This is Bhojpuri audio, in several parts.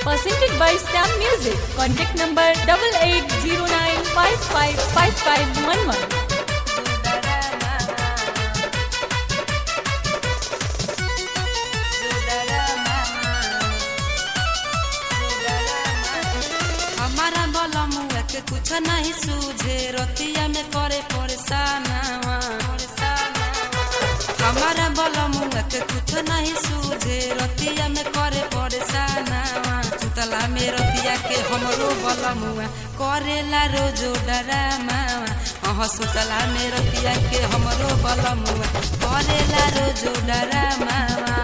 Presented by Sam Music. Contact number 8809555511. हमारा बोला मुआ के कुछ नहीं सूझे रतिया में करे परेशान हमारा बोला मुआ के कुछ नहीं सूझे रतिया में करे परेशान सुतला में रतिया के हमरो बोला मुआ करेला रोजो डरामा सुतला में रतिया के हमरो बोला मुआ करेला रोजो डरामा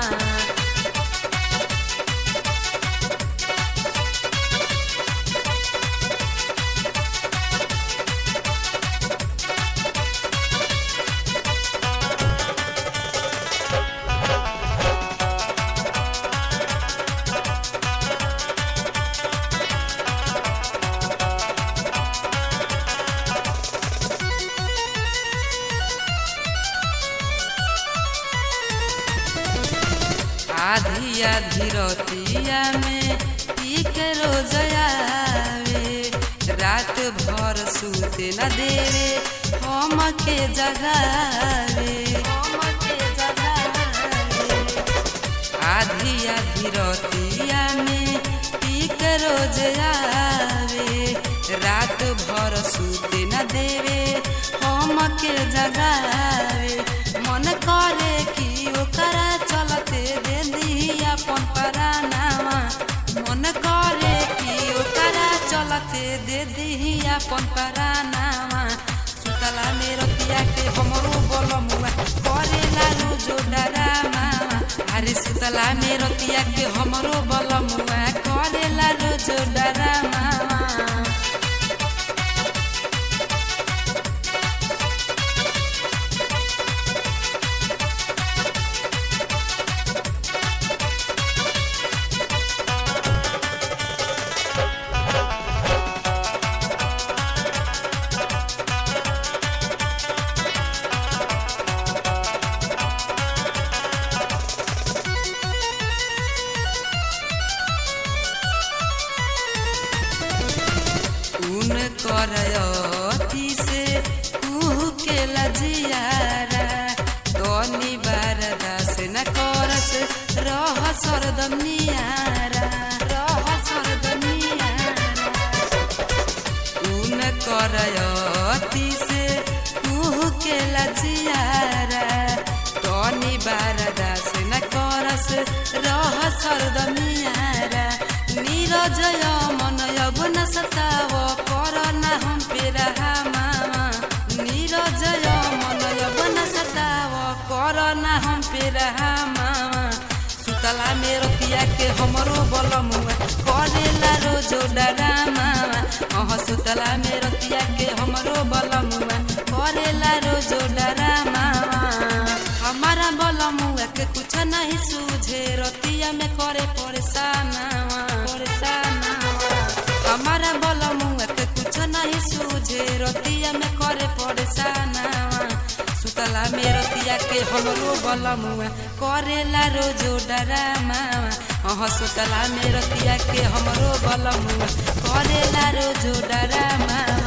आधी आधी रतिया में पी के रोज आवे रात भर सूते न देवे हम के जगावे आधी आधी रतिया में पी के रोज आवे रात भर सूते न देवे हम के जगावे मन करे कि ओकरा चलते दे दिया अपन परानावा मन करे कि ओकरा चलते दे दिया अपन परानावा सुतला में रतिया के हमरो बोलमुआ करेला रोजो डरामा अरे सुतला में रतिया के हमरो बोलमुआ करेला रोजो डरामा करती से कुह के लजियारा तोनी बारदास न करस रह सरदनियारा उन करती से कुह के लजियारा तोनी बारदास न करस रह सरदनियारा नीरजय मन यवन सताव करना हम पे रहा मामा नीरजय मन यवन सताव करना हम पे रहा मामा सुतला में रतिया के हमरो बोलमुआ करेला रोजो डरामा सुतला में रतिया के हमरो बोलमुआ करेला रोजो डरामा हमारा बोलमुआ के कुछ नहीं सूझे रतिया में करे परेशान हमारा बोलमुआ के कुछ नहीं सूझे रतिया में करे परेशान सुतला में रतिया के हमरो बोलमुआ करेला रोजो डरामा सुतला में रतिया के हमरो बोलमुआ करेला रोजो डरामा।